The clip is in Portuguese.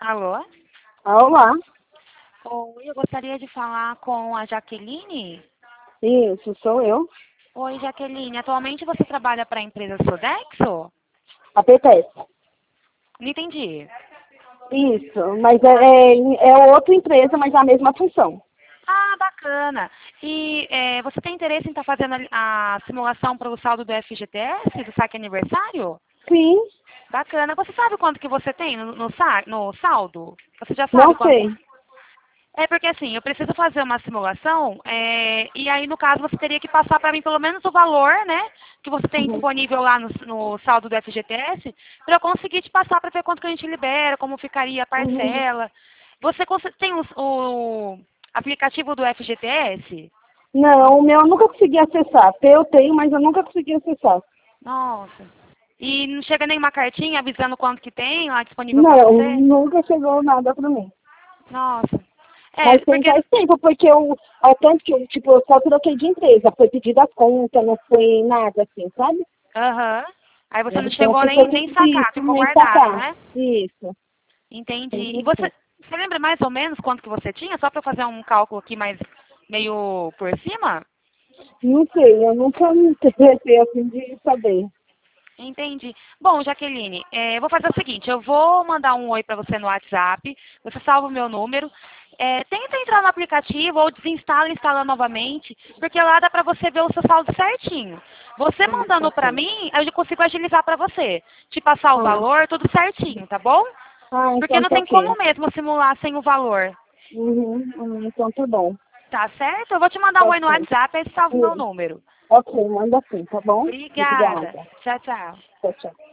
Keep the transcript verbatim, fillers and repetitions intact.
Alô? Ah, olá. Oi, eu gostaria de falar com a Jaqueline. Isso, sou eu. Oi, Jaqueline. Atualmente você trabalha para a empresa Sodexo? A P T S. Não entendi. Isso, mas é, é, é outra empresa, mas é a mesma função. Ah, bacana. E é, você tem interesse em estar fazendo a, a simulação para o saldo do F G T S, do saque aniversário? Sim, Bacana. Você sabe quanto que você tem no, no, sa- no saldo? Você já sabe não quanto? sei. É porque assim, eu preciso fazer uma simulação, é, e aí no caso você teria que passar para mim pelo menos o valor, né, que você tem Uhum. disponível lá no, no saldo do F G T S, para eu conseguir te passar para ver quanto que a gente libera, como ficaria a Uhum. parcela. Você cons- tem o, o aplicativo do F G T S? Não, o meu eu nunca consegui acessar. Eu tenho, mas eu nunca consegui acessar. Nossa. E não chega nenhuma cartinha avisando quanto que tem lá disponível para Não, você? nunca chegou nada pra mim. Nossa. É, Mas tem porque... faz tempo, porque eu, ao tanto que eu, tipo, eu só troquei de empresa. Foi pedida a conta, não foi nada assim, sabe? Aham. Aí você não Então chegou ficou nem, nem sacar, difícil ficou nem guardado, sacar. né? Isso. Entendi. Tem E você, isso. você lembra mais ou menos quanto que você tinha? Só para eu fazer um cálculo aqui mais meio por cima? Não sei, eu nunca me interessei assim de saber. Entendi. Bom, Jaqueline, é, eu vou fazer o seguinte, eu vou mandar um oi para você no WhatsApp, você salva o meu número, é, tenta entrar no aplicativo ou desinstala e instala novamente, porque lá dá para você ver o seu saldo certinho. Você Ah, tá mandando para certo. mim, eu já consigo agilizar para você, te passar o Ah, valor, tudo certinho, tá bom? ah, Porque então não tá tem como ok. mesmo simular sem o valor. Uhum, uhum, então tá bom. Tá certo? Eu vou te mandar um Tá oi no certo. WhatsApp, aí você salva o meu Uhum. número. Ok, manda sim, tá bom? Obrigada. Obrigada. Tchau, tchau. Tchau, tchau.